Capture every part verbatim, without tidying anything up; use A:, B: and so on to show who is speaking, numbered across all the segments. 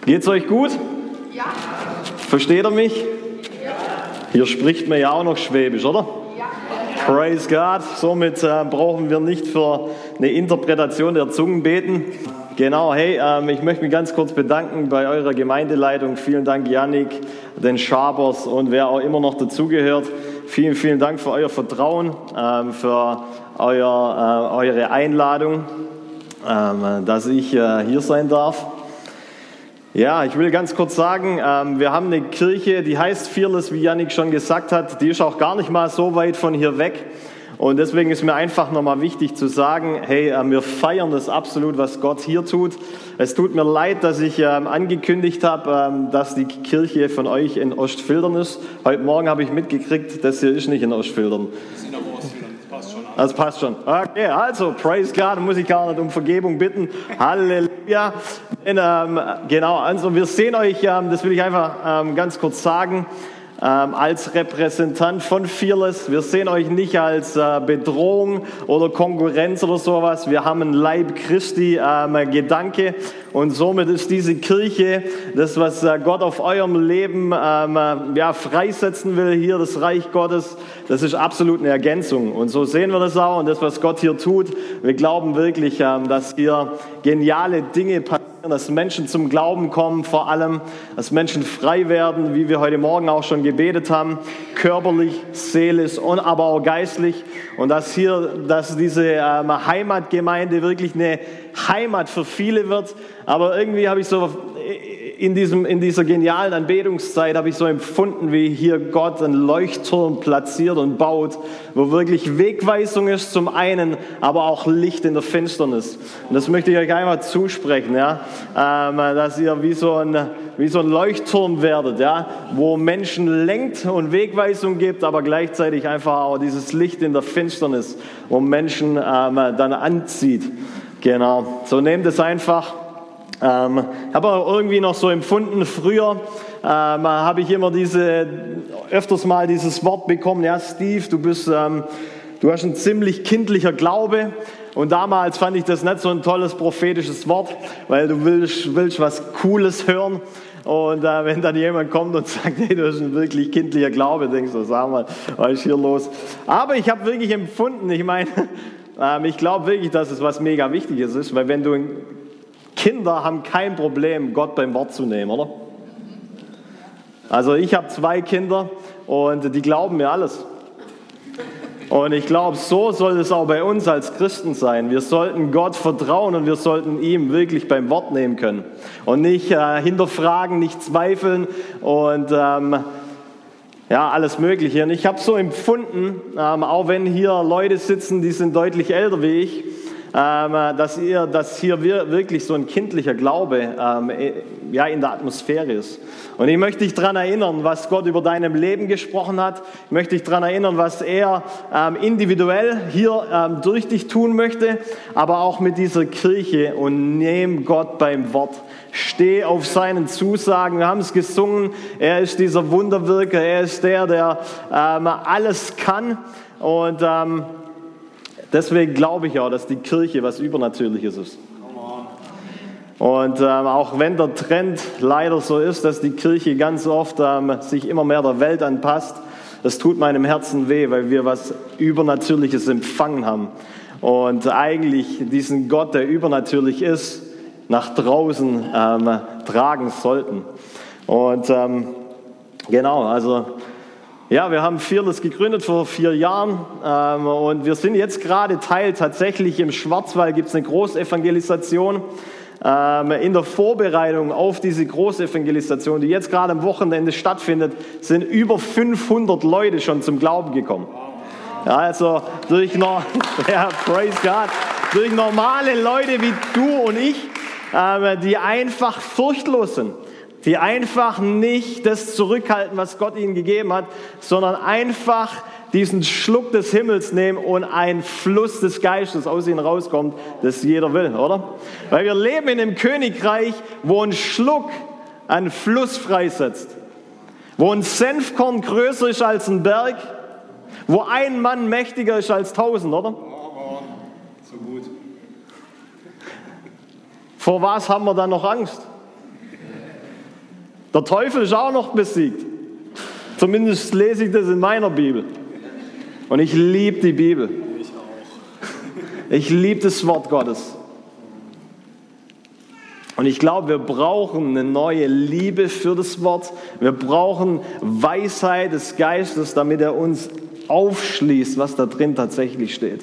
A: Geht's euch gut?
B: Ja.
A: Versteht ihr mich?
B: Ja.
A: Hier spricht man ja auch noch Schwäbisch, oder?
B: Ja.
A: Praise God. Somit äh, brauchen wir nicht für eine Interpretation der Zungen beten. Genau, hey, ähm, ich möchte mich ganz kurz bedanken bei eurer Gemeindeleitung. Vielen Dank, Yannick, den Schabers und wer auch immer noch dazugehört. Vielen, vielen Dank für euer Vertrauen, ähm, für euer, äh, eure Einladung, ähm, dass ich äh, hier sein darf. Ja, ich will ganz kurz sagen, ähm, wir haben eine Kirche, die heißt Fearless, wie Yannick schon gesagt hat. Die ist auch gar nicht mal so weit von hier weg. Und deswegen ist mir einfach nochmal wichtig zu sagen, hey, äh, wir feiern das absolut, was Gott hier tut. Es tut mir leid, dass ich ähm, angekündigt habe, ähm, dass die Kirche von euch in Ostfildern ist. Heute Morgen habe ich mitgekriegt, das hier ist nicht in Ostfildern.
C: Das ist in Ostfildern, das passt schon.
A: Das passt schon. Okay, also, praise God, muss ich gar nicht um Vergebung bitten. Halleluja. Und, ähm, genau, also wir sehen euch, ähm, das will ich einfach ähm, ganz kurz sagen, ähm, als Repräsentant von Fearless. Wir sehen euch nicht als äh, Bedrohung oder Konkurrenz oder sowas. Wir haben einen Leib Christi ähm, Gedanke und somit ist diese Kirche, das was äh, Gott auf eurem Leben ähm, ja, freisetzen will, hier das Reich Gottes, das ist absolut eine Ergänzung. Und so sehen wir das auch und das, was Gott hier tut. Wir glauben wirklich, ähm, dass hier geniale Dinge passieren, dass Menschen zum Glauben kommen, vor allem, dass Menschen frei werden, wie wir heute Morgen auch schon gebetet haben, körperlich, seelisch und aber auch geistlich. Und dass hier, dass diese ähm, Heimatgemeinde wirklich eine Heimat für viele wird. Aber irgendwie habe ich so in diesem, in dieser genialen Anbetungszeit habe ich so empfunden, wie hier Gott einen Leuchtturm platziert und baut, wo wirklich Wegweisung ist zum einen, aber auch Licht in der Finsternis. Und das möchte ich euch einmal zusprechen, ja, ähm, dass ihr wie so ein, wie so ein Leuchtturm werdet, ja, wo Menschen lenkt und Wegweisung gibt, aber gleichzeitig einfach auch dieses Licht in der Finsternis, wo Menschen ähm, dann anzieht. Genau, so nehmt es einfach. Ähm, ich habe auch irgendwie noch so empfunden, früher ähm, habe ich immer diese, öfters mal dieses Wort bekommen, ja Steve, du bist, ähm, du hast ein ziemlich kindlicher Glaube und damals fand ich das nicht so ein tolles prophetisches Wort, weil du willst, willst was Cooles hören und äh, wenn dann jemand kommt und sagt, hey, du hast ein wirklich kindlicher Glaube, denkst du, sag mal, was ist hier los? Aber ich habe wirklich empfunden, ich meine, ähm, ich glaube wirklich, dass es was mega Wichtiges ist, weil wenn du ein Kinder haben kein Problem, Gott beim Wort zu nehmen, oder? Also ich habe zwei Kinder und die glauben mir alles. Und ich glaube, so soll es auch bei uns als Christen sein. Wir sollten Gott vertrauen und wir sollten ihm wirklich beim Wort nehmen können. Und nicht äh, hinterfragen, nicht zweifeln und ähm, ja, alles Mögliche. Und ich habe so empfunden, ähm, auch wenn hier Leute sitzen, die sind deutlich älter wie ich, dass, ihr, dass hier wirklich so ein kindlicher Glaube ähm, ja, in der Atmosphäre ist. Und ich möchte dich daran erinnern, was Gott über deinem Leben gesprochen hat. Ich möchte dich daran erinnern, was er ähm, individuell hier ähm, durch dich tun möchte, aber auch mit dieser Kirche. Und nimm Gott beim Wort. Steh auf seinen Zusagen. Wir haben es gesungen. Er ist dieser Wunderwirker. Er ist der, der ähm, alles kann. Und ähm, deswegen glaube ich auch, dass die Kirche was Übernatürliches ist. Und ähm, auch wenn der Trend leider so ist, dass die Kirche ganz oft ähm, sich immer mehr der Welt anpasst, das tut meinem Herzen weh, weil wir was Übernatürliches empfangen haben. Und eigentlich diesen Gott, der übernatürlich ist, nach draußen ähm, tragen sollten. Und ähm, genau, also ja, wir haben Fearless gegründet vor vier Jahren ähm, und wir sind jetzt gerade Teil, tatsächlich im Schwarzwald gibt es eine Großevangelisation. Ähm, in der Vorbereitung auf diese Großevangelisation, die jetzt gerade am Wochenende stattfindet, sind über fünfhundert Leute schon zum Glauben gekommen. Ja, also durch, no- ja, praise God, durch normale Leute wie du und ich, ähm, die einfach furchtlos sind. Die einfach nicht das zurückhalten, was Gott ihnen gegeben hat, sondern einfach diesen Schluck des Himmels nehmen und ein Fluss des Geistes aus ihnen rauskommt, das jeder will, oder? Weil wir leben in einem Königreich, wo ein Schluck einen Fluss freisetzt, wo ein Senfkorn größer ist als ein Berg, wo ein Mann mächtiger ist als tausend, oder?
C: So gut.
A: Vor was haben wir dann noch Angst? Der Teufel ist auch noch besiegt. Zumindest lese ich das in meiner Bibel. Und ich liebe die Bibel.
C: Ich auch.
A: Ich liebe das Wort Gottes. Und ich glaube, wir brauchen eine neue Liebe für das Wort. Wir brauchen Weisheit des Geistes, damit er uns aufschließt, was da drin tatsächlich steht.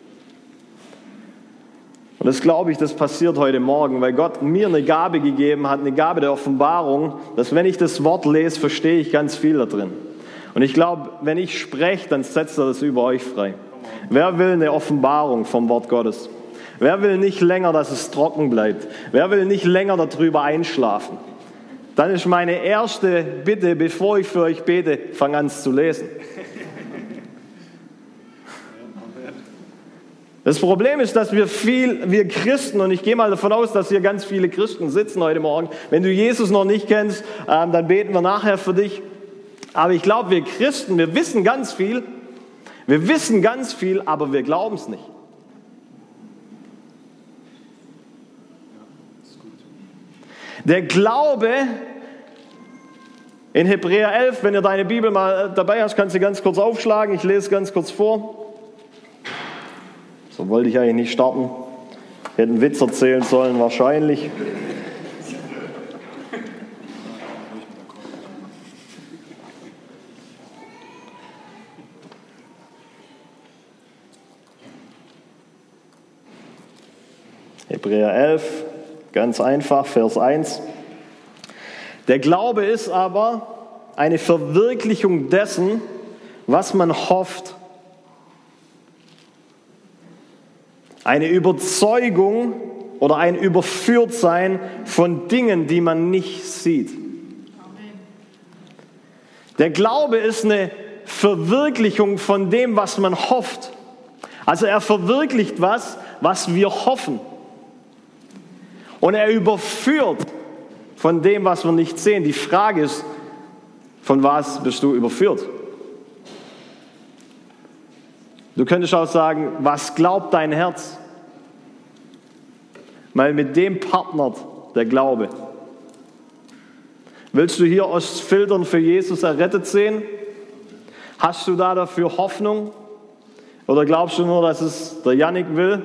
A: Und das glaube ich, das passiert heute Morgen, weil Gott mir eine Gabe gegeben hat, eine Gabe der Offenbarung, dass wenn ich das Wort lese, verstehe ich ganz viel da drin. Und ich glaube, wenn ich spreche, dann setzt er das über euch frei. Wer will eine Offenbarung vom Wort Gottes? Wer will nicht länger, dass es trocken bleibt? Wer will nicht länger darüber einschlafen? Dann ist meine erste Bitte, bevor ich für euch bete, fang an zu lesen. Das Problem ist, dass wir viel, wir Christen, und ich gehe mal davon aus, dass hier ganz viele Christen sitzen heute Morgen. Wenn du Jesus noch nicht kennst, ähm, dann beten wir nachher für dich. Aber ich glaube, wir Christen, wir wissen ganz viel. Wir wissen ganz viel, aber wir glauben es nicht. Der Glaube in Hebräer elf, wenn ihr deine Bibel mal dabei hast, kannst du ganz kurz aufschlagen. Ich lese ganz kurz vor. So wollte ich eigentlich nicht starten. Ich hätte einen Witz erzählen sollen, wahrscheinlich. Hebräer elf, ganz einfach, Vers eins. Der Glaube ist aber eine Verwirklichung dessen, was man hofft. Eine Überzeugung oder ein Überführtsein von Dingen, die man nicht sieht. Der Glaube ist eine Verwirklichung von dem, was man hofft. Also er verwirklicht was, was wir hoffen. Und er überführt von dem, was wir nicht sehen. Die Frage ist, von was bist du überführt? Du könntest auch sagen, was glaubt dein Herz? Weil mit dem partnert der Glaube. Willst du hier Ostfildern für Jesus errettet sehen? Hast du da dafür Hoffnung? Oder glaubst du nur, dass es der Jannik will?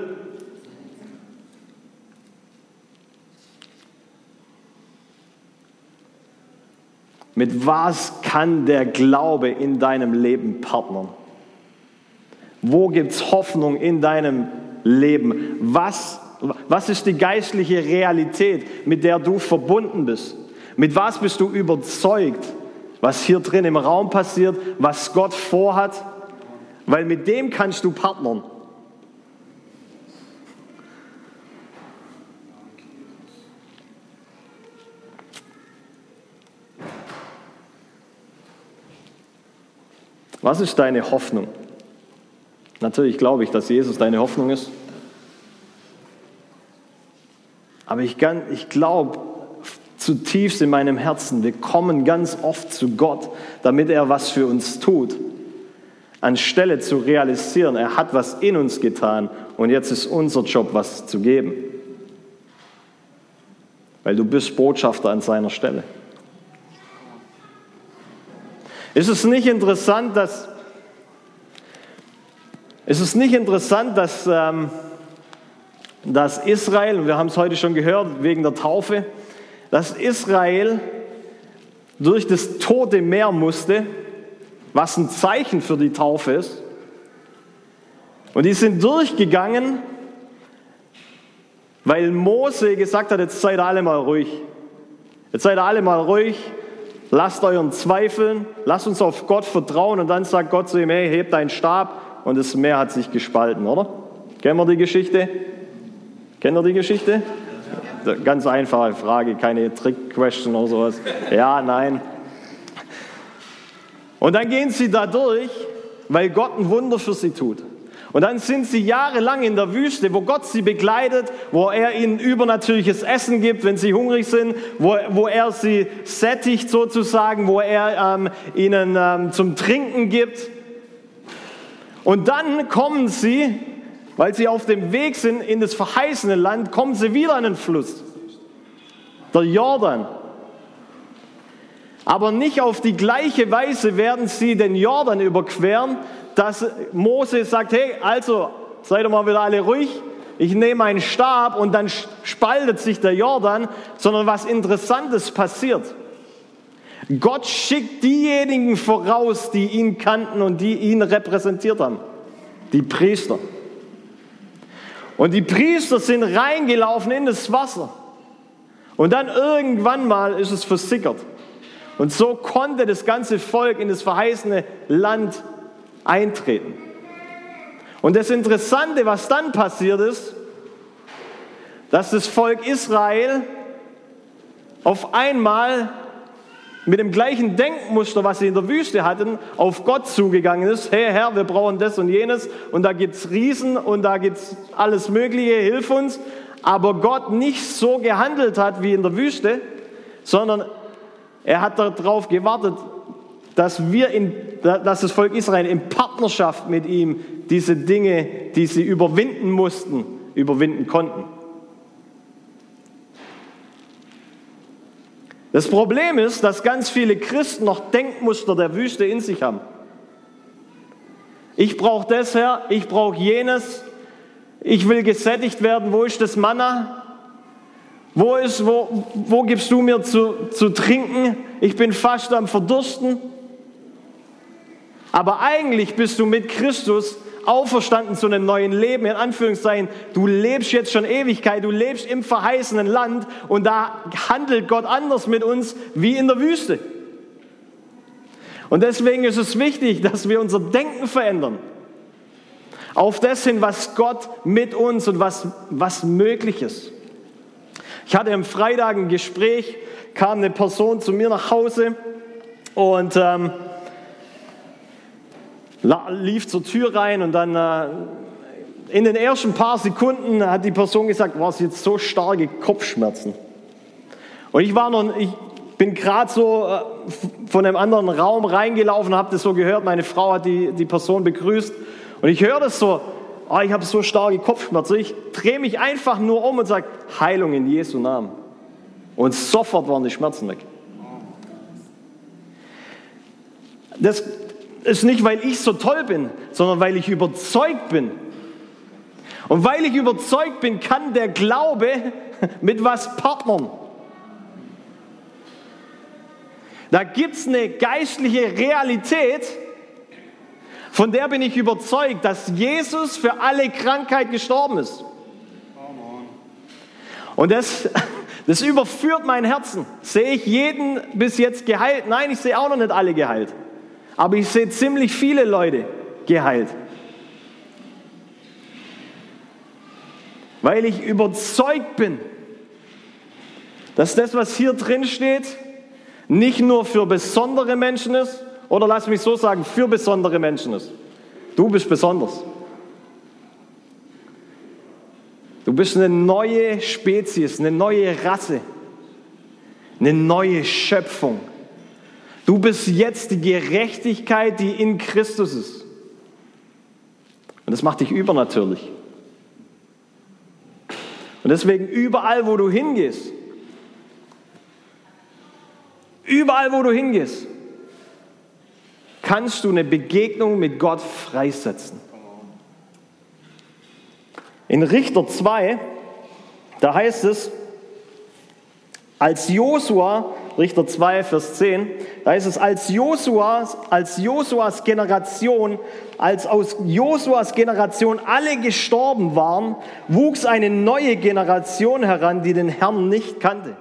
A: Mit was kann der Glaube in deinem Leben partnern? Wo gibt es Hoffnung in deinem Leben? Was, was ist die geistliche Realität, mit der du verbunden bist? Mit was bist du überzeugt, was hier drin im Raum passiert, was Gott vorhat? Weil mit dem kannst du partnern. Was ist deine Hoffnung? Natürlich glaube ich, dass Jesus deine Hoffnung ist. Aber ich, ich glaube zutiefst in meinem Herzen, wir kommen ganz oft zu Gott, damit er was für uns tut. Anstelle zu realisieren, er hat was in uns getan und jetzt ist unser Job, was zu geben. Weil du bist Botschafter an seiner Stelle. Ist es nicht interessant, dass, ist es nicht interessant, dass, ähm, dass Israel, und wir haben es heute schon gehört, wegen der Taufe, dass Israel durch das Tote Meer musste, was ein Zeichen für die Taufe ist. Und die sind durchgegangen, weil Mose gesagt hat, jetzt seid ihr alle mal ruhig. Jetzt seid ihr alle mal ruhig. Lasst euren Zweifeln, lasst uns auf Gott vertrauen und dann sagt Gott zu ihm, hey, heb deinen Stab und das Meer hat sich gespalten, oder? Kennen wir die Geschichte? Kennt ihr die Geschichte? Ja. Ganz einfache Frage, keine Trick-Question oder sowas. Ja, nein. Und dann gehen sie da durch, weil Gott ein Wunder für sie tut. Und dann sind sie jahrelang in der Wüste, wo Gott sie begleitet, wo er ihnen übernatürliches Essen gibt, wenn sie hungrig sind, wo, wo er sie sättigt sozusagen, wo er ähm, ihnen ähm, zum Trinken gibt. Und dann kommen sie, weil sie auf dem Weg sind in das verheißene Land, kommen sie wieder an den Fluss, der Jordan. Aber nicht auf die gleiche Weise werden sie den Jordan überqueren, dass Mose sagt, hey, also seid doch mal wieder alle ruhig, ich nehme einen Stab und dann spaltet sich der Jordan, sondern was Interessantes passiert. Gott schickt diejenigen voraus, die ihn kannten und die ihn repräsentiert haben, die Priester. Und die Priester sind reingelaufen in das Wasser und dann irgendwann mal ist es versickert. Und so konnte das ganze Volk in das verheißene Land eintreten. Und das Interessante, was dann passiert ist, dass das Volk Israel auf einmal mit dem gleichen Denkmuster, was sie in der Wüste hatten, auf Gott zugegangen ist. Hey Herr, wir brauchen das und jenes und da gibt es Riesen und da gibt es alles Mögliche, hilf uns. Aber Gott nicht so gehandelt hat wie in der Wüste, sondern er hat darauf gewartet, dass, wir in, dass das Volk Israel in Partnerschaft mit ihm diese Dinge, die sie überwinden mussten, überwinden konnten. Das Problem ist, dass ganz viele Christen noch Denkmuster der Wüste in sich haben. Ich brauche das, Herr, ich brauche jenes, ich will gesättigt werden, wo ist das Manna? Wo, ist, wo, wo gibst du mir zu, zu trinken? Ich bin fast am Verdursten. Aber eigentlich bist du mit Christus auferstanden zu einem neuen Leben, in Anführungszeichen. Du lebst jetzt schon Ewigkeit, du lebst im verheißenen Land und da handelt Gott anders mit uns wie in der Wüste. Und deswegen ist es wichtig, dass wir unser Denken verändern. Auf das hin, was Gott mit uns und was, was möglich ist. Ich hatte am Freitag ein Gespräch, kam eine Person zu mir nach Hause und ähm, lief zur Tür rein und dann äh, in den ersten paar Sekunden hat die Person gesagt, war es jetzt so starke Kopfschmerzen. Und ich war noch, ich bin gerade so äh, von einem anderen Raum reingelaufen, habe das so gehört, meine Frau hat die, die Person begrüßt und ich höre das so, oh, ich habe so starke Kopfschmerzen. Ich drehe mich einfach nur um und sage, Heilung in Jesu Namen. Und sofort waren die Schmerzen weg. Das ist nicht, weil ich so toll bin, sondern weil ich überzeugt bin. Und weil ich überzeugt bin, kann der Glaube mit was partnern. Da gibt es eine geistliche Realität, von der bin ich überzeugt, dass Jesus für alle Krankheit gestorben ist. Und das, das überführt mein Herzen. Sehe ich jeden bis jetzt geheilt? Nein, ich sehe auch noch nicht alle geheilt. Aber ich sehe ziemlich viele Leute geheilt. Weil ich überzeugt bin, dass das, was hier drin steht, nicht nur für besondere Menschen ist, oder lass mich so sagen, für besondere Menschen ist. Du bist besonders. Du bist eine neue Spezies, eine neue Rasse, eine neue Schöpfung. Du bist jetzt die Gerechtigkeit, die in Christus ist. Und das macht dich übernatürlich. Und deswegen überall, wo du hingehst, überall, wo du hingehst, kannst du eine Begegnung mit Gott freisetzen. In Richter zwei, da heißt es, als Josua, Richter zwei, Vers zehn, da heißt es, als Josuas, als Josuas Generation, als aus Josuas Generation alle gestorben waren, wuchs eine neue Generation heran, die den Herrn nicht kannte.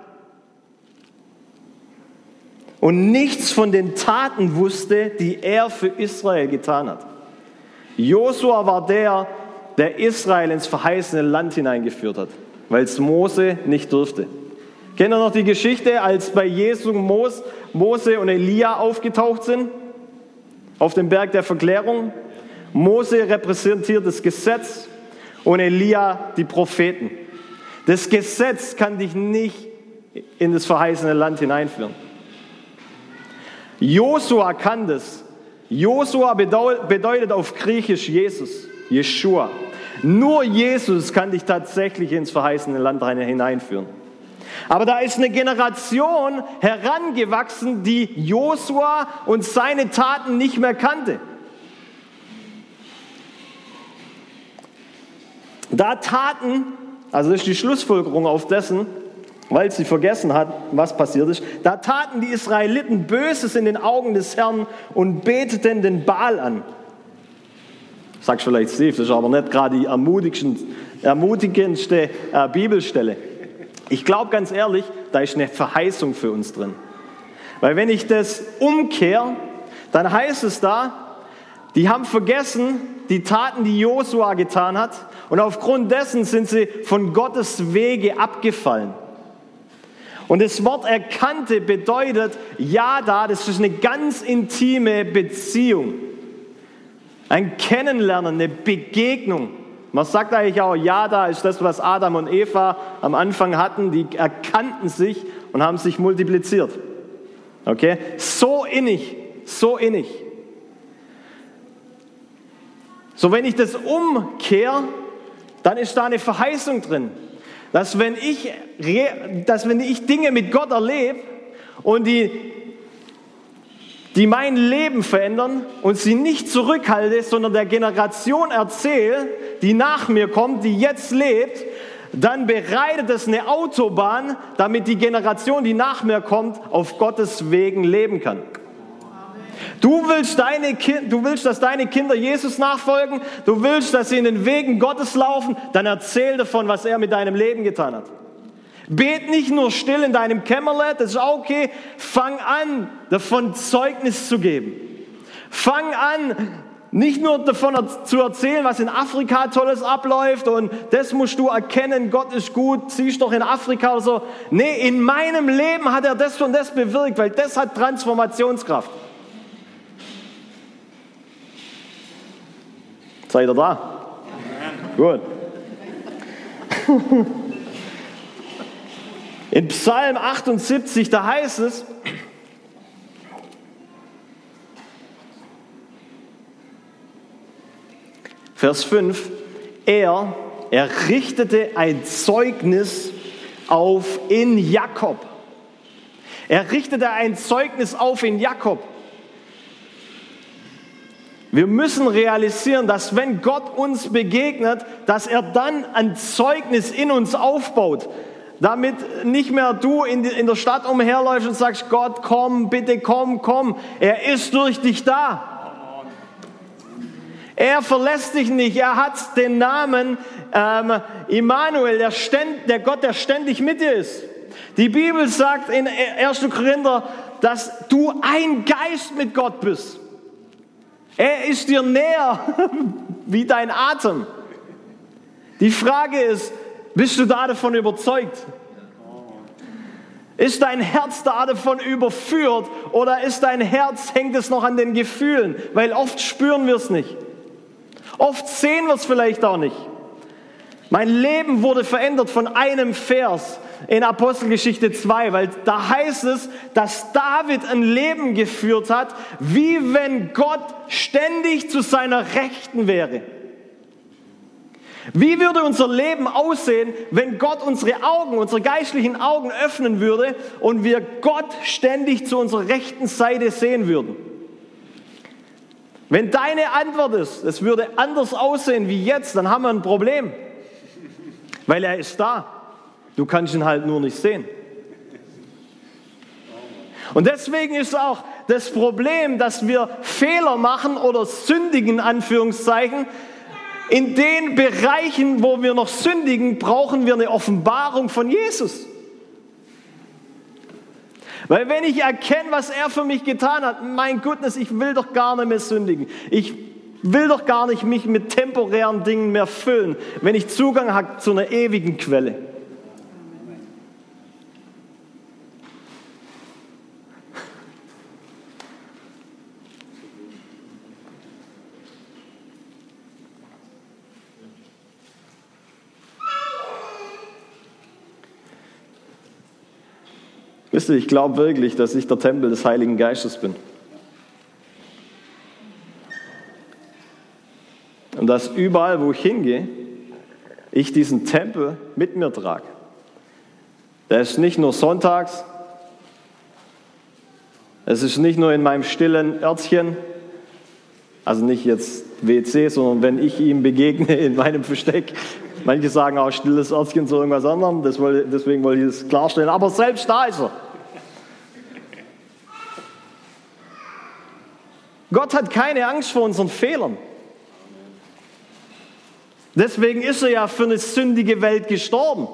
A: Und nichts von den Taten wusste, die er für Israel getan hat. Josua war der, der Israel ins verheißene Land hineingeführt hat, weil es Mose nicht durfte. Kennt ihr noch die Geschichte, als bei Jesu Mose und Elia aufgetaucht sind? Auf dem Berg der Verklärung? Mose repräsentiert das Gesetz und Elia die Propheten. Das Gesetz kann dich nicht in das verheißene Land hineinführen. Josua kann das. Josua bedeutet auf Griechisch Jesus, Jeschua. Nur Jesus kann dich tatsächlich ins verheißene Land hineinführen. Aber da ist eine Generation herangewachsen, die Josua und seine Taten nicht mehr kannte. Da taten, also das ist die Schlussfolgerung auf dessen, weil sie vergessen hat, was passiert ist, da taten die Israeliten Böses in den Augen des Herrn und beteten den Baal an. Sagst vielleicht, Steve, das ist aber nicht gerade die ermutigendste äh, Bibelstelle. Ich glaube ganz ehrlich, da ist eine Verheißung für uns drin. Weil wenn ich das umkehre, dann heißt es da, die haben vergessen die Taten, die Josua getan hat, und aufgrund dessen sind sie von Gottes Wege abgefallen. Und das Wort erkannte bedeutet, ja da, das ist eine ganz intime Beziehung. Ein Kennenlernen, eine Begegnung. Man sagt eigentlich auch, ja da ist das, was Adam und Eva am Anfang hatten, die erkannten sich und haben sich multipliziert. Okay? So innig, so innig. So, wenn ich das umkehre, dann ist da eine Verheißung drin. Dass wenn ich, dass wenn ich Dinge mit Gott erlebe und die, die mein Leben verändern und sie nicht zurückhalte, sondern der Generation erzähle, die nach mir kommt, die jetzt lebt, dann bereitet es eine Autobahn, damit die Generation, die nach mir kommt, auf Gottes Wegen leben kann. Du willst, deine Ki- du willst, dass deine Kinder Jesus nachfolgen, du willst, dass sie in den Wegen Gottes laufen, dann erzähl davon, was er mit deinem Leben getan hat. Bet nicht nur still in deinem Kämmerle, das ist auch okay. Fang an, davon Zeugnis zu geben. Fang an, nicht nur davon zu erzählen, was in Afrika Tolles abläuft und das musst du erkennen, Gott ist gut, siehst doch in Afrika oder so. Nee, in meinem Leben hat er das und das bewirkt, weil das hat Transformationskraft. Seid ihr da? Gut. In Psalm achtundsiebzig, da heißt es, Vers fünf, er errichtete ein Zeugnis auf in Jakob. Er richtete ein Zeugnis auf in Jakob. Wir müssen realisieren, dass wenn Gott uns begegnet, dass er dann ein Zeugnis in uns aufbaut, damit nicht mehr du in, die, in der Stadt umherläufst und sagst, Gott, komm, bitte komm, komm. Er ist durch dich da. Er verlässt dich nicht. Er hat den Namen ähm, Immanuel, der, ständ, der Gott, der ständig mit dir ist. Die Bibel sagt in erster Korinther, dass du ein Geist mit Gott bist. Er ist dir näher wie dein Atem. Die Frage ist, bist du da davon überzeugt? Ist dein Herz da davon überführt oder ist dein Herz, hängt es noch an den Gefühlen? Weil oft spüren wir es nicht. Oft sehen wir es vielleicht auch nicht. Mein Leben wurde verändert von einem Vers in Apostelgeschichte zwei, weil da heißt es, dass David ein Leben geführt hat, wie wenn Gott ständig zu seiner Rechten wäre. Wie würde unser Leben aussehen, wenn Gott unsere Augen, unsere geistlichen Augen öffnen würde und wir Gott ständig zu unserer rechten Seite sehen würden? Wenn deine Antwort ist, es würde anders aussehen wie jetzt, dann haben wir ein Problem. Weil er ist da. Du kannst ihn halt nur nicht sehen. Und deswegen ist auch das Problem, dass wir Fehler machen oder sündigen, in Anführungszeichen. In den Bereichen, wo wir noch sündigen, brauchen wir eine Offenbarung von Jesus. Weil wenn ich erkenne, was er für mich getan hat, mein Gottness, ich will doch gar nicht mehr sündigen. Ich will doch gar nicht mich mit temporären Dingen mehr füllen, wenn ich Zugang habe zu einer ewigen Quelle. Wisst ihr, ich glaube wirklich, dass ich der Tempel des Heiligen Geistes bin. Und dass überall, wo ich hingehe, ich diesen Tempel mit mir trage. Der ist nicht nur sonntags, es ist nicht nur in meinem stillen Örtchen, also nicht jetzt W C, sondern wenn ich ihm begegne in meinem Versteck. Manche sagen auch stilles Örtchen zu irgendwas anderem, das wollte, deswegen wollte ich das klarstellen. Aber selbst da ist er. Gott hat keine Angst vor unseren Fehlern. Deswegen ist er ja für eine sündige Welt gestorben.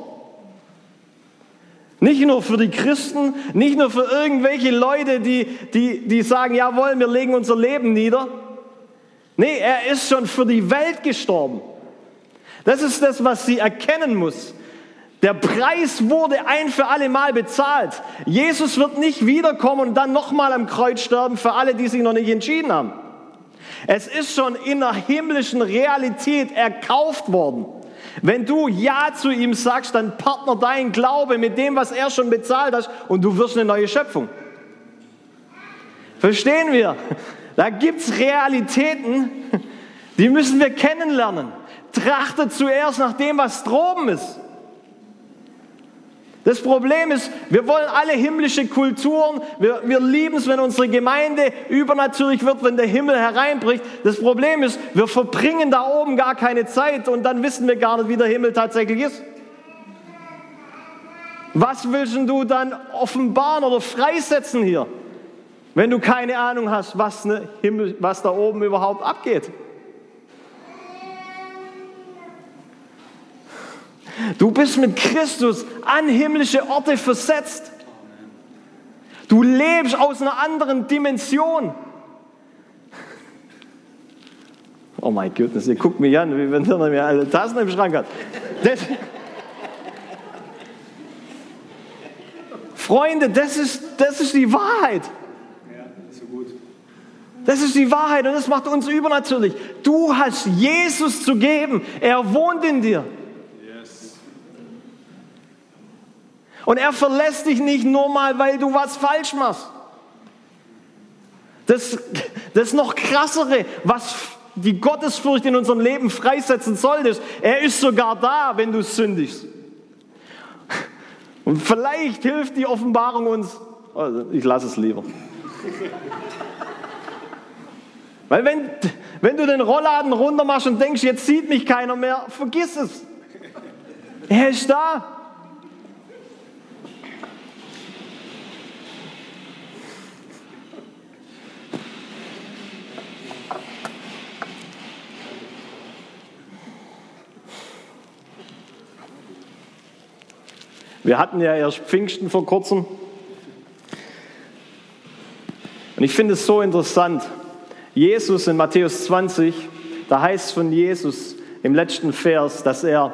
A: Nicht nur für die Christen, nicht nur für irgendwelche Leute, die, die, die sagen, jawohl, wir legen unser Leben nieder. Nee, er ist schon für die Welt gestorben. Das ist das, was sie erkennen muss. Der Preis wurde ein für alle Mal bezahlt. Jesus wird nicht wiederkommen und dann nochmal am Kreuz sterben für alle, die sich noch nicht entschieden haben. Es ist schon in der himmlischen Realität erkauft worden. Wenn du Ja zu ihm sagst, dann partner dein Glaube mit dem, was er schon bezahlt hat und du wirst eine neue Schöpfung. Verstehen wir? Da gibt es Realitäten, die müssen wir kennenlernen. Trachte zuerst nach dem, was droben ist. Das Problem ist, wir wollen alle himmlische Kulturen, wir, wir lieben es, wenn unsere Gemeinde übernatürlich wird, wenn der Himmel hereinbricht. Das Problem ist, wir verbringen da oben gar keine Zeit und dann wissen wir gar nicht, wie der Himmel tatsächlich ist. Was willst du dann offenbaren oder freisetzen hier, wenn du keine Ahnung hast, was, ne Himmel, was da oben überhaupt abgeht? Du bist mit Christus an himmlische Orte versetzt. Du lebst aus einer anderen Dimension. Oh mein Gott, ihr guckt mich an, wie wenn er mir alle Tassen im Schrank hat. Das, Freunde, das ist, das ist die Wahrheit.
C: Ja, so gut.
A: Das ist die Wahrheit und das macht uns übernatürlich. Du hast Jesus zu geben. Er wohnt in dir. Und er verlässt dich nicht nur mal, weil du was falsch machst. Das, das noch krassere, was die Gottesfurcht in unserem Leben freisetzen sollte, ist, er ist sogar da, wenn du sündigst. Und vielleicht hilft die Offenbarung uns, also ich lasse es lieber. Weil wenn, wenn du den Rollladen runter machst und denkst, jetzt sieht mich keiner mehr, vergiss es. Er ist da. Wir hatten ja erst Pfingsten vor kurzem. Und ich finde es so interessant. Jesus in Matthäus zwanzig, da heißt es von Jesus im letzten Vers, dass er,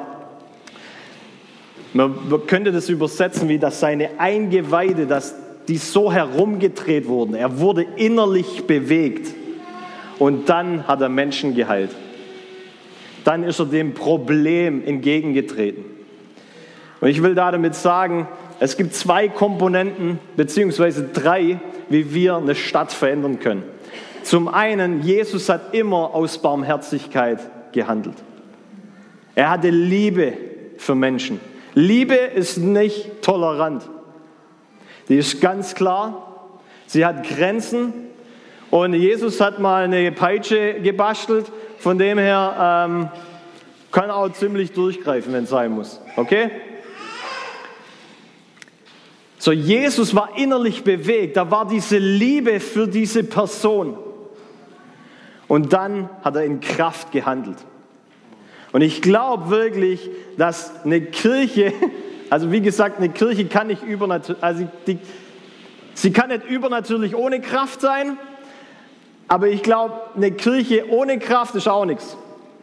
A: man könnte das übersetzen wie, dass seine Eingeweide, dass die so herumgedreht wurden. Er wurde innerlich bewegt. Und dann hat er Menschen geheilt. Dann ist er dem Problem entgegengetreten. Und ich will da damit sagen, es gibt zwei Komponenten, beziehungsweise drei, wie wir eine Stadt verändern können. Zum einen, Jesus hat immer aus Barmherzigkeit gehandelt. Er hatte Liebe für Menschen. Liebe ist nicht tolerant. Die ist ganz klar. Sie hat Grenzen. Und Jesus hat mal eine Peitsche gebastelt. Von dem her ähm, kann auch ziemlich durchgreifen, wenn es sein muss. Okay? So, Jesus war innerlich bewegt, da war diese Liebe für diese Person. Und dann hat er in Kraft gehandelt. Und ich glaube wirklich, dass eine Kirche, also wie gesagt, eine Kirche kann nicht übernatürlich, also die, sie kann nicht übernatürlich ohne Kraft sein, aber ich glaube, eine Kirche ohne Kraft ist auch nichts.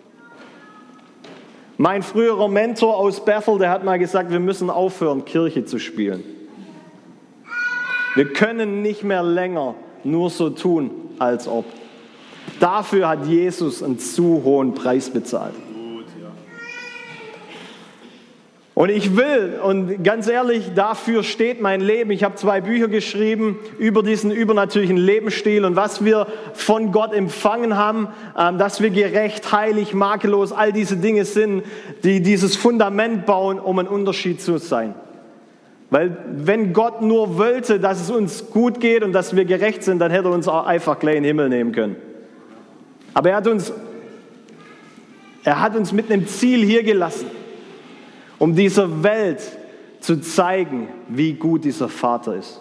A: Mein früherer Mentor aus Bethel, der hat mal gesagt, wir müssen aufhören, Kirche zu spielen. Wir können nicht mehr länger nur so tun, als ob. Dafür hat Jesus einen zu hohen Preis bezahlt.
C: Gut, ja.
A: Und ich will, und ganz ehrlich, dafür steht mein Leben. Ich habe zwei Bücher geschrieben über diesen übernatürlichen Lebensstil und was wir von Gott empfangen haben, dass wir gerecht, heilig, makellos, all diese Dinge sind, die dieses Fundament bauen, um ein Unterschied zu sein. Weil wenn Gott nur wollte, dass es uns gut geht und dass wir gerecht sind, dann hätte er uns auch einfach gleich in den Himmel nehmen können. Aber er hat uns, er hat uns mit einem Ziel hier gelassen, um dieser Welt zu zeigen, wie gut dieser Vater ist.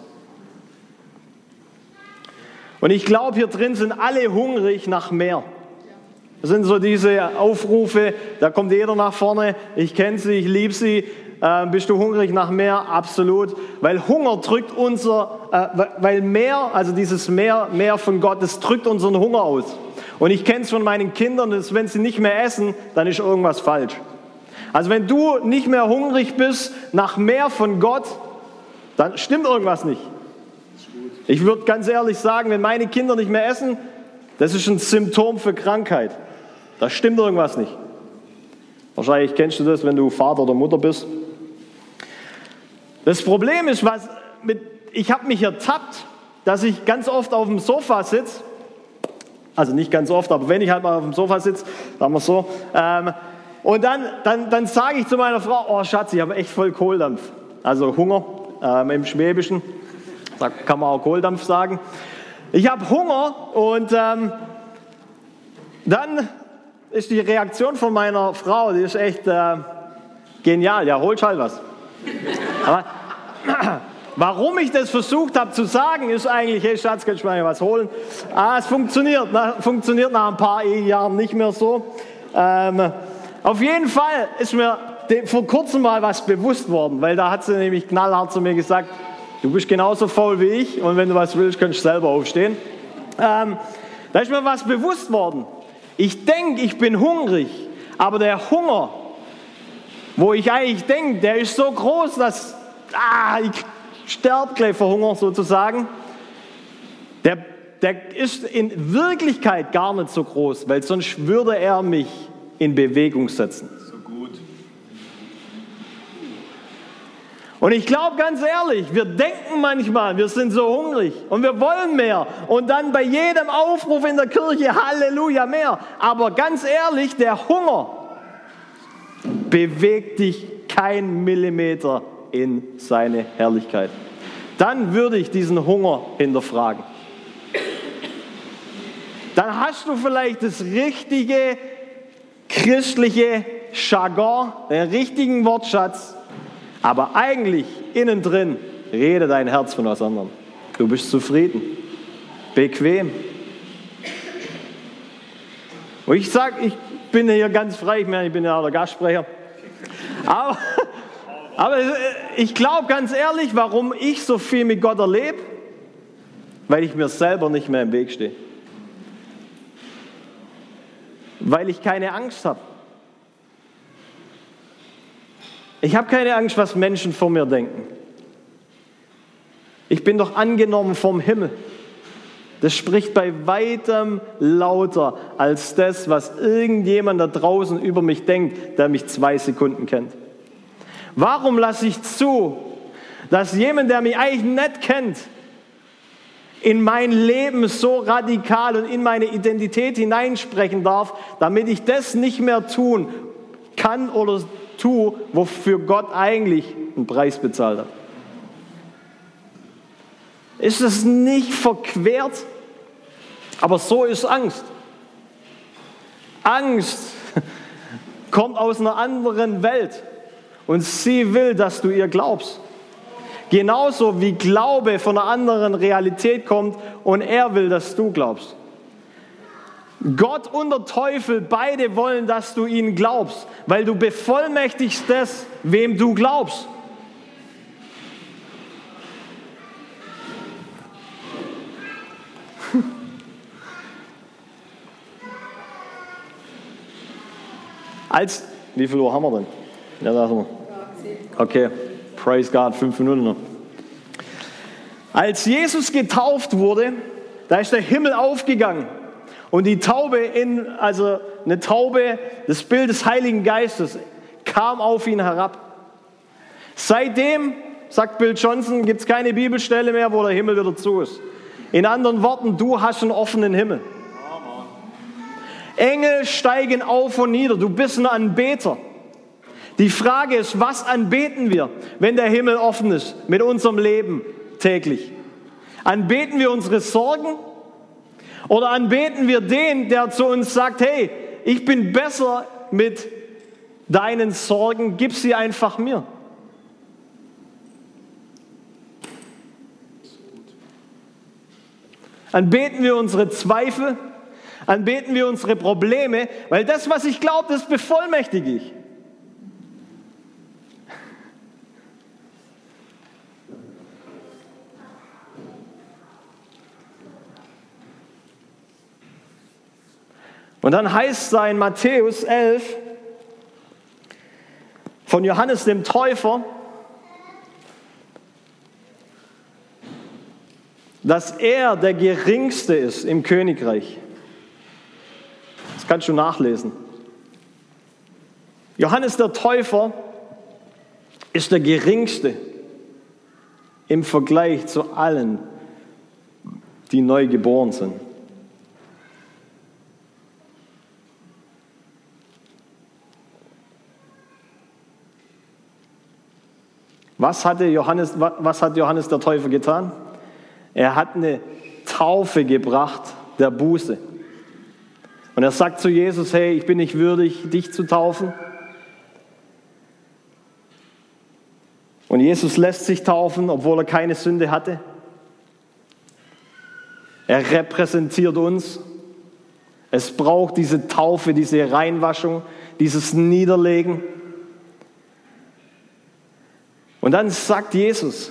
A: Und ich glaube, hier drin sind alle hungrig nach mehr. Das sind so diese Aufrufe, da kommt jeder nach vorne, ich kenne sie, ich liebe sie. Äh, bist du hungrig nach mehr? Absolut. Weil Hunger drückt unser, äh, weil mehr, also dieses mehr, mehr von Gott, das drückt unseren Hunger aus. Und ich kenne es von meinen Kindern, dass wenn sie nicht mehr essen, dann ist irgendwas falsch. Also wenn du nicht mehr hungrig bist nach mehr von Gott, dann stimmt irgendwas nicht. Ich würde ganz ehrlich sagen, wenn meine Kinder nicht mehr essen, das ist ein Symptom für Krankheit. Da stimmt irgendwas nicht. Wahrscheinlich kennst du das, wenn du Vater oder Mutter bist. Das Problem ist, was mit, ich habe mich ertappt, dass ich ganz oft auf dem Sofa sitze. Also nicht ganz oft, aber wenn ich halt mal auf dem Sofa sitze, sagen wir es so. Ähm, und dann, dann, dann sage ich zu meiner Frau, oh Schatz, ich habe echt voll Kohldampf. Also Hunger ähm, im Schwäbischen. Da kann man auch Kohldampf sagen. Ich habe Hunger und ähm, dann ist die Reaktion von meiner Frau, die ist echt äh, genial. Ja, holst halt was. Aber warum ich das versucht habe zu sagen, ist eigentlich, hey Schatz, kannst du mir was holen? Ah, es funktioniert, na, funktioniert nach ein paar Jahren nicht mehr so. Ähm, auf jeden Fall ist mir vor kurzem mal was bewusst worden, weil da hat sie nämlich knallhart zu mir gesagt, du bist genauso faul wie ich und wenn du was willst, kannst du selber aufstehen. Ähm, da ist mir was bewusst worden. Ich denke, ich bin hungrig, aber der Hunger, wo ich eigentlich denke, der ist so groß, dass ah, ich sterbe gleich vor Hunger sozusagen, der, der ist in Wirklichkeit gar nicht so groß, weil sonst würde er mich in Bewegung setzen.
C: So gut.
A: Und ich glaube ganz ehrlich, wir denken manchmal, wir sind so hungrig und wir wollen mehr. Und dann bei jedem Aufruf in der Kirche, Halleluja, mehr. Aber ganz ehrlich, der Hunger bewegt dich kein Millimeter in seine Herrlichkeit. Dann würde ich diesen Hunger hinterfragen. Dann hast du vielleicht das richtige christliche Jargon, den richtigen Wortschatz, aber eigentlich innen drin redet dein Herz von was anderem. Du bist zufrieden, bequem. Und ich sage, ich bin hier ganz frei, ich meine, ich bin ja auch der Gastsprecher. Aber, aber ich glaube ganz ehrlich, warum ich so viel mit Gott erlebe, weil ich mir selber nicht mehr im Weg stehe. Weil ich keine Angst habe. Ich habe keine Angst, was Menschen von mir denken. Ich bin doch angenommen vom Himmel. Das spricht bei weitem lauter als das, was irgendjemand da draußen über mich denkt, der mich zwei Sekunden kennt. Warum lasse ich zu, dass jemand, der mich eigentlich nicht kennt, in mein Leben so radikal und in meine Identität hineinsprechen darf, damit ich das nicht mehr tun kann oder tue, wofür Gott eigentlich einen Preis bezahlt hat? Ist es nicht verquert? Aber so ist Angst. Angst kommt aus einer anderen Welt und sie will, dass du ihr glaubst. Genauso wie Glaube von einer anderen Realität kommt und er will, dass du glaubst. Gott und der Teufel, beide wollen, dass du ihnen glaubst, weil du bevollmächtigst das, wem du glaubst. Als, wie viel Uhr haben wir denn? Ja, lassen wir. Okay, praise God, fünf Minuten noch. Als Jesus getauft wurde, da ist der Himmel aufgegangen und die Taube, in, also eine Taube, das Bild des Heiligen Geistes, kam auf ihn herab. Seitdem, sagt Bill Johnson, gibt es keine Bibelstelle mehr, wo der Himmel wieder zu ist. In anderen Worten, du hast einen offenen Himmel. Engel steigen auf und nieder. Du bist ein Anbeter. Die Frage ist, was anbeten wir, wenn der Himmel offen ist mit unserem Leben täglich? Anbeten wir unsere Sorgen oder anbeten wir den, der zu uns sagt, hey, ich bin besser mit deinen Sorgen, gib sie einfach mir. Anbeten wir unsere Zweifel, anbeten wir unsere Probleme, weil das, was ich glaube, das bevollmächtige ich. Und dann heißt es in Matthäus elf von Johannes dem Täufer, dass er der Geringste ist im Königreich. Das kannst du nachlesen. Johannes der Täufer ist der Geringste im Vergleich zu allen, die neu geboren sind. Was hatte Johannes, was hat Johannes der Täufer getan? Er hat eine Taufe gebracht der Buße. Und er sagt zu Jesus, hey, ich bin nicht würdig, dich zu taufen. Und Jesus lässt sich taufen, obwohl er keine Sünde hatte. Er repräsentiert uns. Es braucht diese Taufe, diese Reinwaschung, dieses Niederlegen. Und dann sagt Jesus,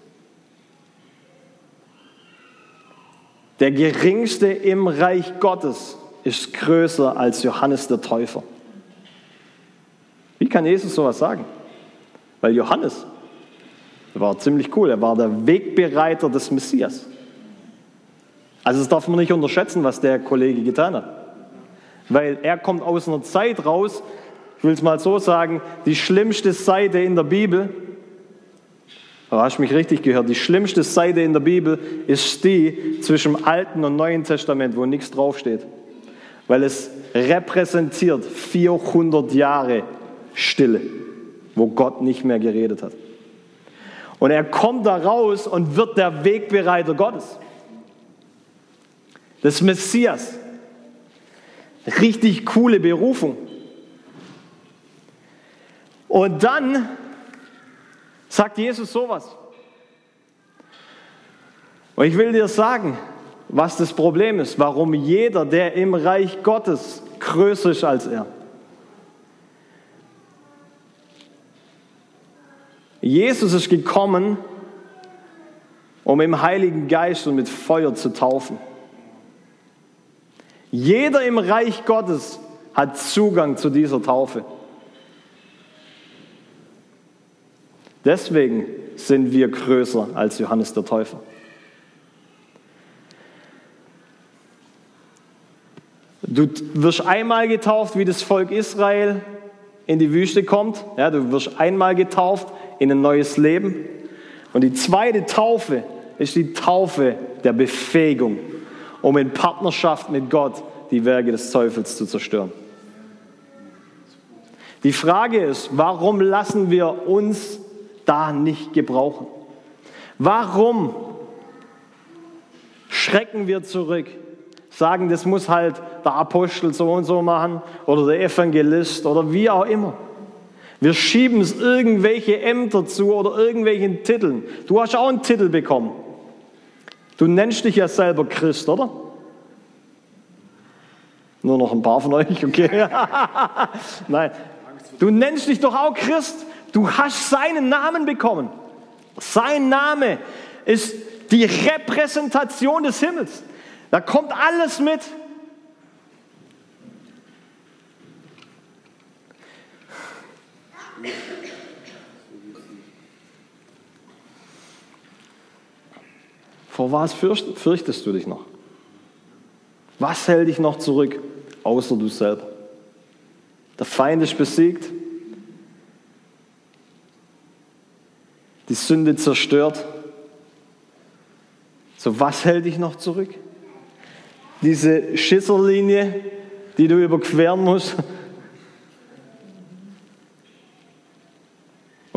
A: der Geringste im Reich Gottes ist größer als Johannes der Täufer. Wie kann Jesus sowas sagen? Weil Johannes war ziemlich cool, er war der Wegbereiter des Messias. Also das darf man nicht unterschätzen, was der Kollege getan hat. Weil er kommt aus einer Zeit raus, ich will es mal so sagen, die schlimmste Seite in der Bibel, aber hast du mich richtig gehört, die schlimmste Seite in der Bibel ist die zwischen dem Alten und Neuen Testament, wo nichts draufsteht. Weil es repräsentiert vierhundert Jahre Stille, wo Gott nicht mehr geredet hat. Und er kommt da raus und wird der Wegbereiter Gottes. Des Messias. Richtig coole Berufung. Und dann sagt Jesus sowas. Und ich will dir sagen, was das Problem ist, warum jeder, der im Reich Gottes größer ist als er. Jesus ist gekommen, um im Heiligen Geist und mit Feuer zu taufen. Jeder im Reich Gottes hat Zugang zu dieser Taufe. Deswegen sind wir größer als Johannes der Täufer. Du wirst einmal getauft, wie das Volk Israel in die Wüste kommt. Ja, du wirst einmal getauft in ein neues Leben. Und die zweite Taufe ist die Taufe der Befähigung, um in Partnerschaft mit Gott die Werke des Teufels zu zerstören. Die Frage ist, warum lassen wir uns da nicht gebrauchen? Warum schrecken wir zurück? Sagen, das muss halt der Apostel so und so machen oder der Evangelist oder wie auch immer. Wir schieben es irgendwelche Ämter zu oder irgendwelchen Titeln. Du hast auch einen Titel bekommen. Du nennst dich ja selber Christ, oder? Nur noch ein paar von euch, okay? Nein. Du nennst dich doch auch Christ. Du hast seinen Namen bekommen. Sein Name ist die Repräsentation des Himmels. Da kommt alles mit. Vor was fürcht, fürchtest du dich noch? Was hält dich noch zurück, außer du selber? Der Feind ist besiegt. Die Sünde zerstört. So, was hält dich noch zurück? Diese Schisserlinie, die du überqueren musst.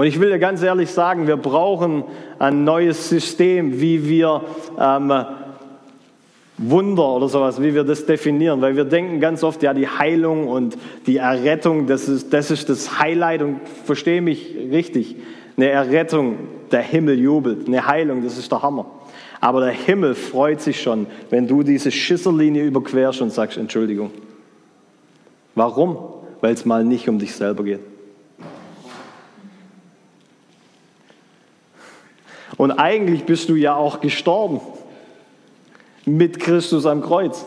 A: Und ich will dir ganz ehrlich sagen, wir brauchen ein neues System, wie wir ähm, Wunder oder sowas, wie wir das definieren. Weil wir denken ganz oft, ja, die Heilung und die Errettung, das ist das, ist das Highlight. Und verstehe mich richtig, eine Errettung, der Himmel jubelt. Eine Heilung, das ist der Hammer. Aber der Himmel freut sich schon, wenn du diese Schisserlinie überquerst und sagst, Entschuldigung. Warum? Weil es mal nicht um dich selber geht. Und eigentlich bist du ja auch gestorben mit Christus am Kreuz.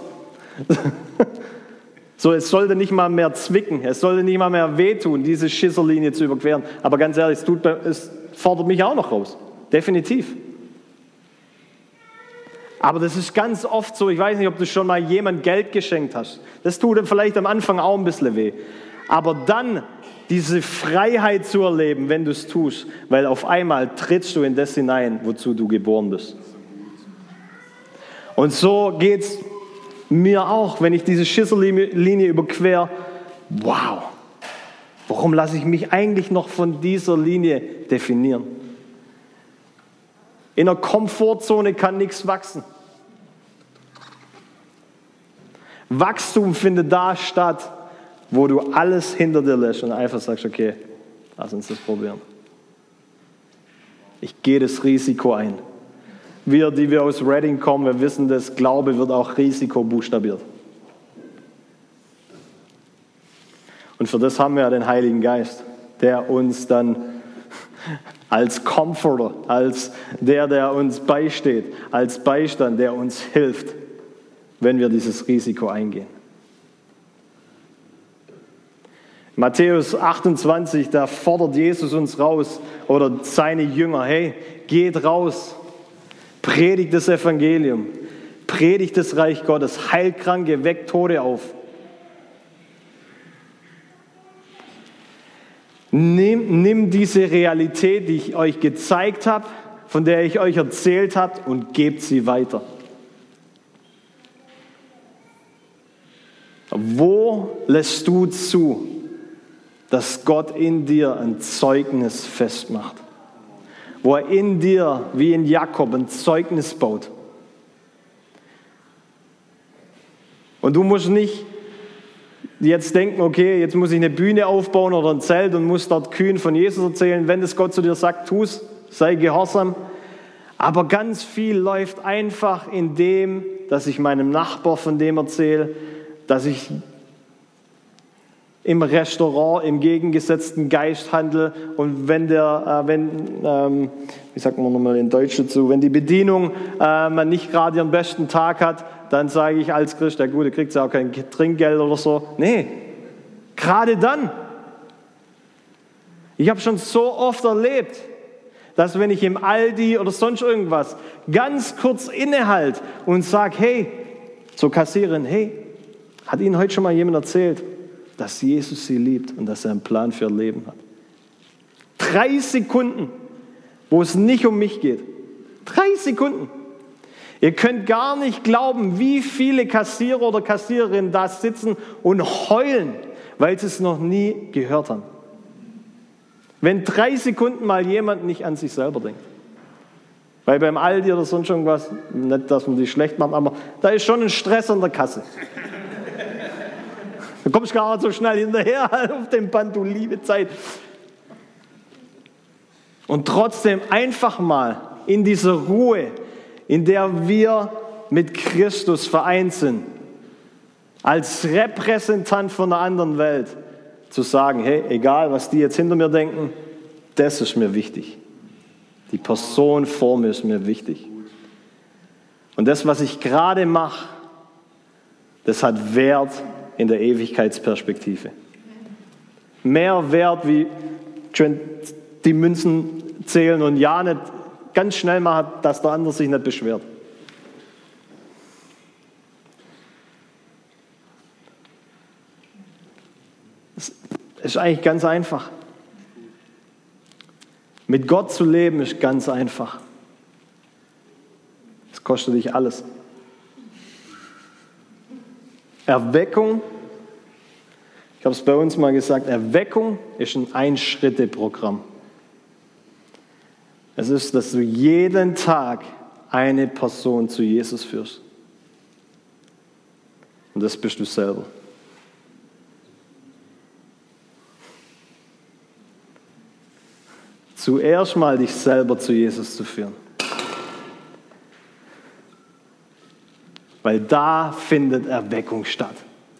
A: So, es sollte nicht mal mehr zwicken, es sollte nicht mal mehr wehtun, diese Schisserlinie zu überqueren. Aber ganz ehrlich, es, tut, es fordert mich auch noch raus. Definitiv. Aber das ist ganz oft so, ich weiß nicht, ob du schon mal jemand Geld geschenkt hast. Das tut dir vielleicht am Anfang auch ein bisschen weh. Aber dann diese Freiheit zu erleben, wenn du es tust, weil auf einmal trittst du in das hinein, wozu du geboren bist. Und so geht es mir auch, wenn ich diese Schisserlinie überquere. Wow, warum lasse ich mich eigentlich noch von dieser Linie definieren? In der Komfortzone kann nichts wachsen. Wachstum findet da statt, wo du alles hinter dir lässt und einfach sagst, okay, lass uns das probieren. Ich gehe das Risiko ein. Wir, die wir aus Reading kommen, wir wissen, dass Glaube wird auch Risiko buchstabiert. Und für das haben wir ja den Heiligen Geist, der uns dann als Comforter, als der, der uns beisteht, als Beistand, der uns hilft, wenn wir dieses Risiko eingehen. Matthäus achtundzwanzig, da fordert Jesus uns raus oder seine Jünger, hey, geht raus, predigt das Evangelium, predigt das Reich Gottes, heilt Kranke, weckt Tote auf. Nimm, nimm diese Realität, die ich euch gezeigt habe, von der ich euch erzählt habe, und gebt sie weiter. Wo lässt du zu, dass Gott in dir ein Zeugnis festmacht? Wo er in dir, wie in Jakob, ein Zeugnis baut. Und du musst nicht jetzt denken, okay, jetzt muss ich eine Bühne aufbauen oder ein Zelt und muss dort kühn von Jesus erzählen. Wenn das Gott zu dir sagt, tu es, sei gehorsam. Aber ganz viel läuft einfach in dem, dass ich meinem Nachbar von dem erzähle, dass ich im Restaurant im gegengesetzten Geist handle, und wenn der, äh, wenn, ähm, wie sagt man nochmal in Deutsch dazu, wenn die Bedienung ähm, nicht gerade ihren besten Tag hat, dann sage ich als Christ, der Gute kriegt ja auch kein Trinkgeld oder so. Nee, gerade dann. Ich habe schon so oft erlebt, dass wenn ich im Aldi oder sonst irgendwas ganz kurz innehalte und sage, hey, zur Kassiererin, hey, hat Ihnen heute schon mal jemand erzählt, dass Jesus sie liebt und dass er einen Plan für ihr Leben hat? Drei Sekunden, wo es nicht um mich geht. Drei Sekunden. Ihr könnt gar nicht glauben, wie viele Kassierer oder Kassiererinnen da sitzen und heulen, weil sie es noch nie gehört haben. Wenn drei Sekunden mal jemand nicht an sich selber denkt. Weil beim Aldi oder sonst irgendwas, nicht, dass man die schlecht macht, aber da ist schon ein Stress an der Kasse. Da kommst du gar nicht so schnell hinterher auf dem Band, du liebe Zeit. Und trotzdem einfach mal in dieser Ruhe, in der wir mit Christus vereint sind, als Repräsentant von einer anderen Welt, zu sagen, hey, egal was die jetzt hinter mir denken, das ist mir wichtig. Die Person vor mir ist mir wichtig. Und das, was ich gerade mache, das hat Wert in der Ewigkeitsperspektive. Mehr Wert, wie die Münzen zählen und ja nicht ganz schnell machen, dass der andere sich nicht beschwert. Es ist eigentlich ganz einfach. Mit Gott zu leben ist ganz einfach. Es kostet dich alles. Erweckung, ich habe es bei uns mal gesagt, Erweckung ist ein Ein-Schritte-Programm. Es ist, dass du jeden Tag eine Person zu Jesus führst. Und das bist du selber. Zuerst mal dich selber zu Jesus zu führen. Weil da findet Erweckung statt.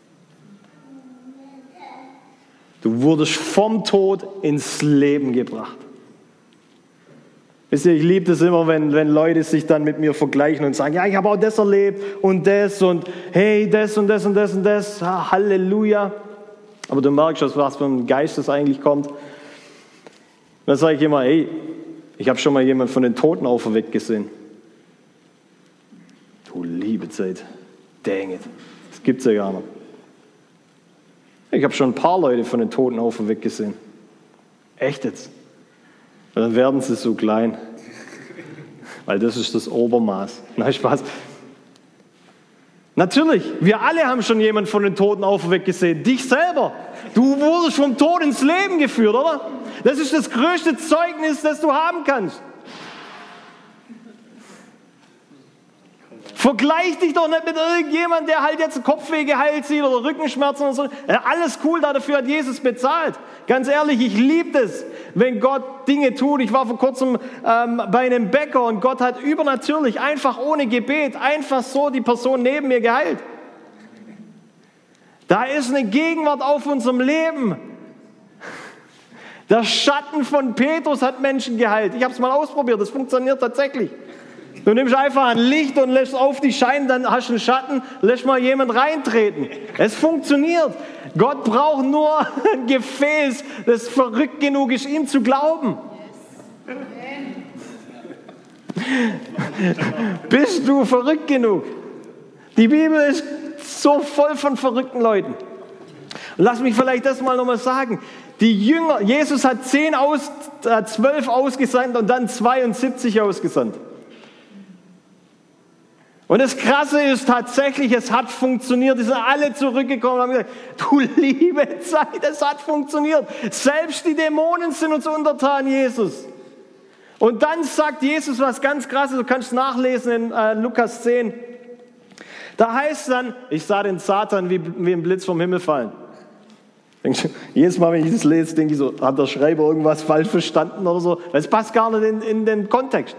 A: Du wurdest vom Tod ins Leben gebracht. Wisst ihr, ich liebe das immer, wenn, wenn Leute sich dann mit mir vergleichen und sagen, ja, ich habe auch das erlebt und das und hey, das und das und das und das, ah, Halleluja. Aber du merkst, aus was für ein Geist das eigentlich kommt. Und dann sage ich immer, hey, ich habe schon mal jemanden von den Toten auferweckt gesehen. Du liebe Zeit, dang it, das gibt's ja gar nicht. Ich habe schon ein paar Leute von den Toten auferweckt gesehen. Echt jetzt? Und dann werden sie so klein. Weil das ist das Obermaß. Nein, Spaß. Natürlich, wir alle haben schon jemanden von den Toten auferweckt gesehen. Dich selber. Du wurdest vom Tod ins Leben geführt, oder? Das ist das größte Zeugnis, das du haben kannst. Vergleich dich doch nicht mit irgendjemandem, der halt jetzt Kopfweh geheilt sieht oder Rückenschmerzen und so. Ja, alles cool, dafür hat Jesus bezahlt. Ganz ehrlich, ich liebe es, wenn Gott Dinge tut. Ich war vor kurzem ähm, bei einem Bäcker und Gott hat übernatürlich, einfach ohne Gebet, einfach so die Person neben mir geheilt. Da ist eine Gegenwart auf unserem Leben. Der Schatten von Petrus hat Menschen geheilt. Ich habe es mal ausprobiert, das funktioniert tatsächlich. Du nimmst einfach ein Licht und lässt auf dich scheinen, dann hast du einen Schatten, lässt mal jemand reintreten. Es funktioniert. Gott braucht nur ein Gefäß, das verrückt genug ist, ihm zu glauben. Bist du verrückt genug? Die Bibel ist so voll von verrückten Leuten. Und lass mich vielleicht das mal nochmal sagen. Die Jünger, Jesus hat zehn aus, äh, zwölf ausgesandt und dann zweiundsiebzig ausgesandt. Und das Krasse ist tatsächlich, es hat funktioniert. Die sind alle zurückgekommen und haben gesagt, du liebe Zeit, es hat funktioniert. Selbst die Dämonen sind uns untertan, Jesus. Und dann sagt Jesus was ganz Krasses, du kannst nachlesen in äh, Lukas zehn. Da heißt es dann, ich sah den Satan wie, wie ein Blitz vom Himmel fallen. Jedes Mal, wenn ich das lese, denke ich so, hat der Schreiber irgendwas falsch verstanden oder so. Das passt gar nicht in, in den Kontext.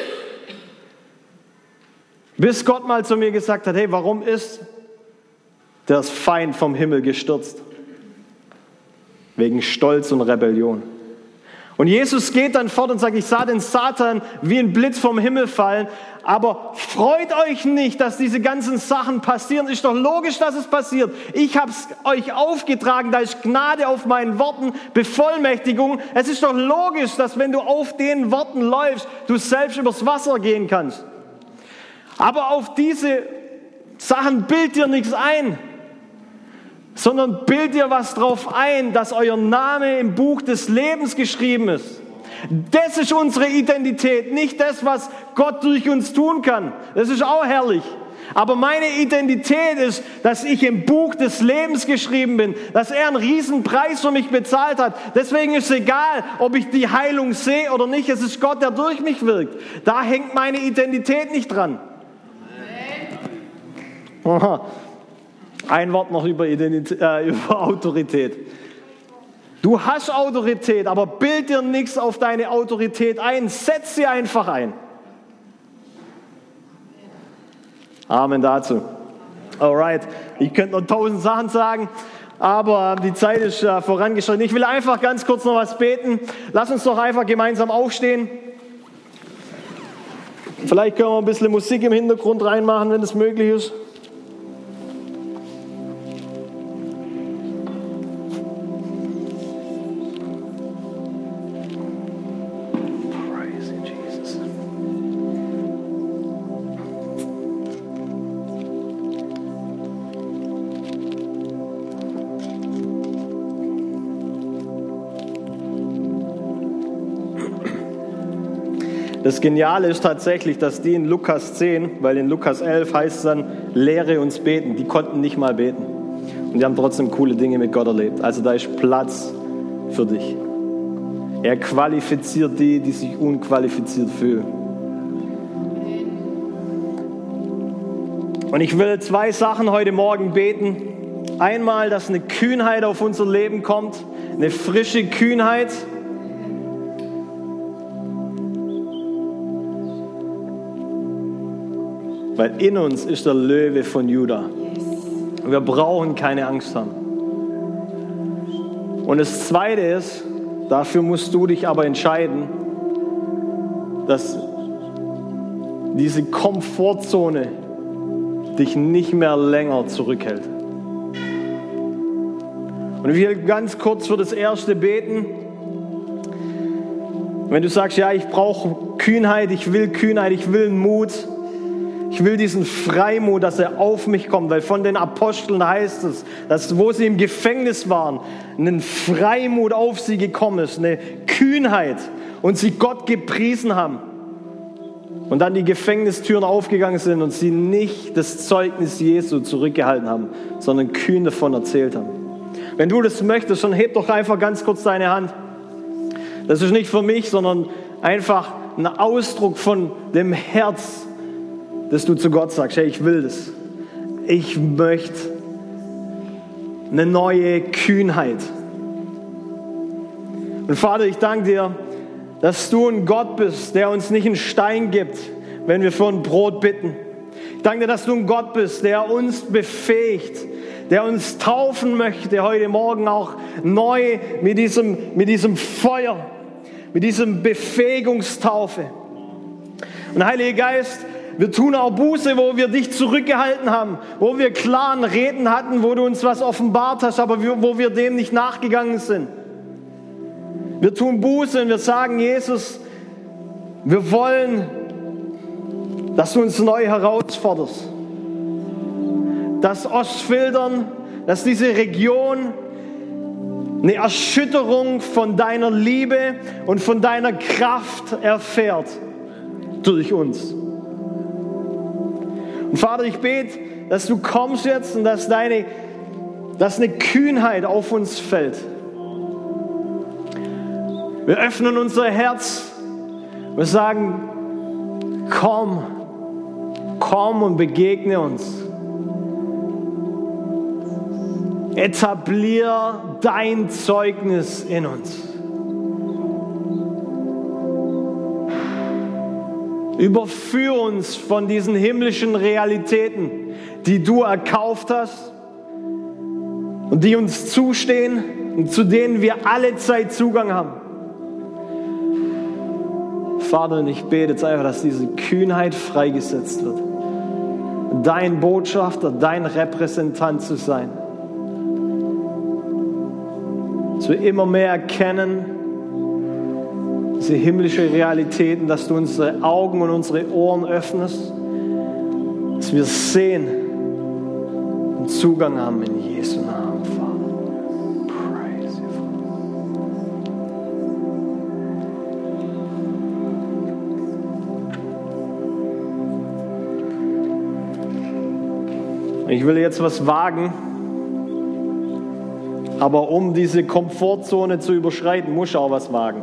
A: Bis Gott mal zu mir gesagt hat, hey, warum ist der Feind vom Himmel gestürzt? Wegen Stolz und Rebellion. Und Jesus geht dann fort und sagt, ich sah den Satan wie ein Blitz vom Himmel fallen, aber freut euch nicht, dass diese ganzen Sachen passieren. Ist doch logisch, dass es passiert. Ich habe es euch aufgetragen, da ist Gnade auf meinen Worten, Bevollmächtigung. Es ist doch logisch, dass wenn du auf den Worten läufst, du selbst übers Wasser gehen kannst. Aber auf diese Sachen bild dir nichts ein, sondern bild dir was drauf ein, dass euer Name im Buch des Lebens geschrieben ist. Das ist unsere Identität, nicht das, was Gott durch uns tun kann. Das ist auch herrlich. Aber meine Identität ist, dass ich im Buch des Lebens geschrieben bin, dass er einen riesen Preis für mich bezahlt hat. Deswegen ist es egal, ob ich die Heilung sehe oder nicht. Es ist Gott, der durch mich wirkt. Da hängt meine Identität nicht dran. Aha. Ein Wort noch über, Identität, äh, über Autorität. Du hast Autorität, aber bild dir nichts auf deine Autorität ein. Setz sie einfach ein. Amen dazu. Alright, ich könnte noch tausend Sachen sagen, aber die Zeit ist äh, vorangeschritten. Ich will einfach ganz kurz noch was beten. Lass uns doch einfach gemeinsam aufstehen. Vielleicht können wir ein bisschen Musik im Hintergrund reinmachen, wenn es möglich ist. Das Geniale ist tatsächlich, dass die in Lukas zehn, weil in Lukas elf heißt es dann, lehre uns beten. Die konnten nicht mal beten. Und die haben trotzdem coole Dinge mit Gott erlebt. Also da ist Platz für dich. Er qualifiziert die, die sich unqualifiziert fühlen. Und ich will zwei Sachen heute Morgen beten. Einmal, dass eine Kühnheit auf unser Leben kommt, eine frische Kühnheit. Weil in uns ist der Löwe von Juda. Und wir brauchen keine Angst haben. Und das Zweite ist, dafür musst du dich aber entscheiden, dass diese Komfortzone dich nicht mehr länger zurückhält. Und ich will ganz kurz für das Erste beten. Wenn du sagst, ja, ich brauche Kühnheit, ich will Kühnheit, ich will Mut, ich will diesen Freimut, dass er auf mich kommt, weil von den Aposteln heißt es, dass wo sie im Gefängnis waren, ein Freimut auf sie gekommen ist, eine Kühnheit und sie Gott gepriesen haben. Und dann die Gefängnistüren aufgegangen sind und sie nicht das Zeugnis Jesu zurückgehalten haben, sondern kühn davon erzählt haben. Wenn du das möchtest, dann heb doch einfach ganz kurz deine Hand. Das ist nicht für mich, sondern einfach ein Ausdruck von dem Herz, dass du zu Gott sagst, hey, ich will das. Ich möchte eine neue Kühnheit. Und Vater, ich danke dir, dass du ein Gott bist, der uns nicht einen Stein gibt, wenn wir für ein Brot bitten. Ich danke dir, dass du ein Gott bist, der uns befähigt, der uns taufen möchte heute Morgen auch neu mit diesem, mit diesem Feuer, mit diesem Befähigungstaufe. Und Heiliger Geist, wir tun auch Buße, wo wir dich zurückgehalten haben, wo wir klaren Reden hatten, wo du uns was offenbart hast, aber wo wir dem nicht nachgegangen sind. Wir tun Buße und wir sagen, Jesus, wir wollen, dass du uns neu herausforderst. Dass Ostfildern, dass diese Region eine Erschütterung von deiner Liebe und von deiner Kraft erfährt durch uns. Und Vater, ich bete, dass du kommst jetzt und dass, deine, dass eine Kühnheit auf uns fällt. Wir öffnen unser Herz. Wir sagen, komm, komm und begegne uns. Etablier dein Zeugnis in uns. Überführ uns von diesen himmlischen Realitäten, die du erkauft hast und die uns zustehen und zu denen wir alle Zeit Zugang haben. Vater, und ich bete jetzt einfach, dass diese Kühnheit freigesetzt wird. Dein Botschafter, dein Repräsentant zu sein. Dass wir immer mehr erkennen, diese himmlische Realitäten, dass du unsere Augen und unsere Ohren öffnest, dass wir sehen und Zugang haben in Jesu Namen, Vater. Praise you, Father. Ich will jetzt was wagen. Aber um diese Komfortzone zu überschreiten, muss ich auch was wagen.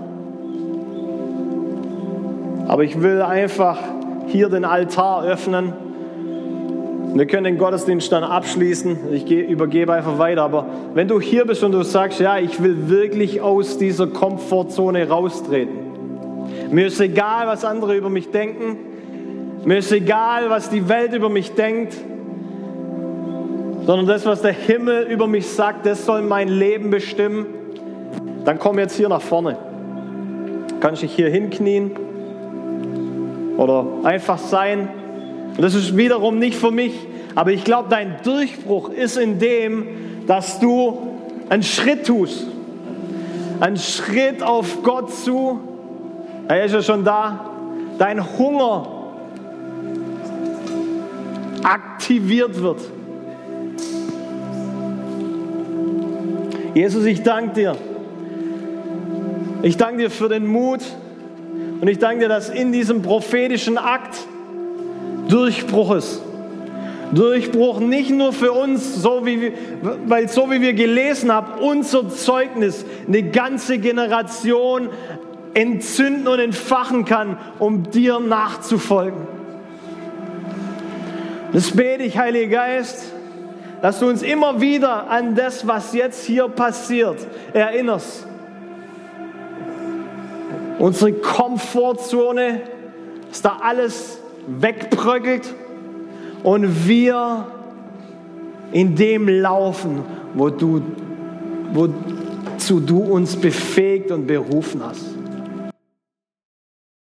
A: Aber ich will einfach hier den Altar öffnen. Wir können den Gottesdienst dann abschließen. Ich übergebe einfach weiter. Aber wenn du hier bist und du sagst, ja, ich will wirklich aus dieser Komfortzone raustreten. Mir ist egal, was andere über mich denken. Mir ist egal, was die Welt über mich denkt. Sondern das, was der Himmel über mich sagt, das soll mein Leben bestimmen, dann komm jetzt hier nach vorne. Du kannst dich hier hinknien oder einfach sein. Und das ist wiederum nicht für mich, aber ich glaube, dein Durchbruch ist in dem, dass du einen Schritt tust. Einen Schritt auf Gott zu. Er ist ja schon da. Dein Hunger aktiviert wird. Jesus, ich danke dir. Ich danke dir für den Mut und ich danke dir, dass in diesem prophetischen Akt Durchbruch ist. Durchbruch nicht nur für uns, so wie wir, weil so wie wir gelesen haben, unser Zeugnis eine ganze Generation entzünden und entfachen kann, um dir nachzufolgen. Das bete ich, Heiliger Geist, dass du uns immer wieder an das, was jetzt hier passiert, erinnerst. Unsere Komfortzone, dass da alles wegbröckelt und wir in dem laufen, wo du, wozu du uns befähigt und berufen hast.